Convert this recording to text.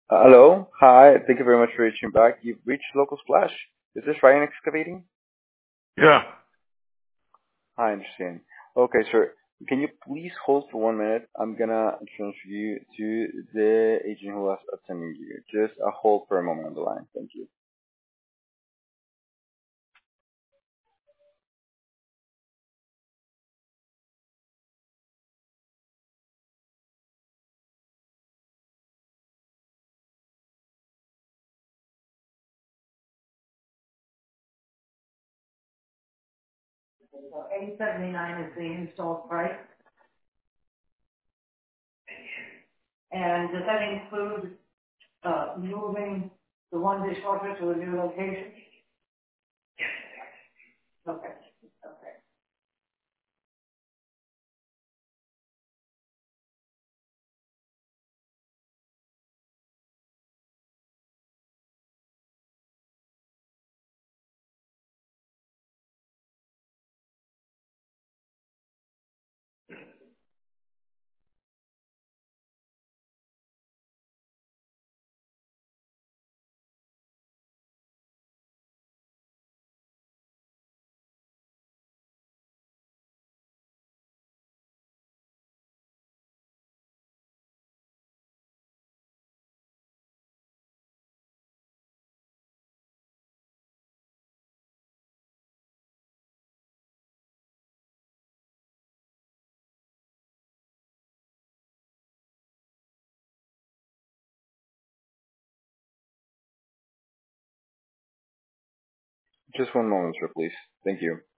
Hello. Hi. Thank you very much for reaching back. You've reached Local Splash. Is this Ryan Excavating? Yeah. I understand. Okay, sir. Can you please hold for 1 minute? I'm gonna transfer you to the agent who was attending you. Just a hold for a moment on the line. Thank you. $879 is the install price, and does that include, moving the one dishwasher to a new location? Okay, okay. Just 1 moment, sir, please. Thank you.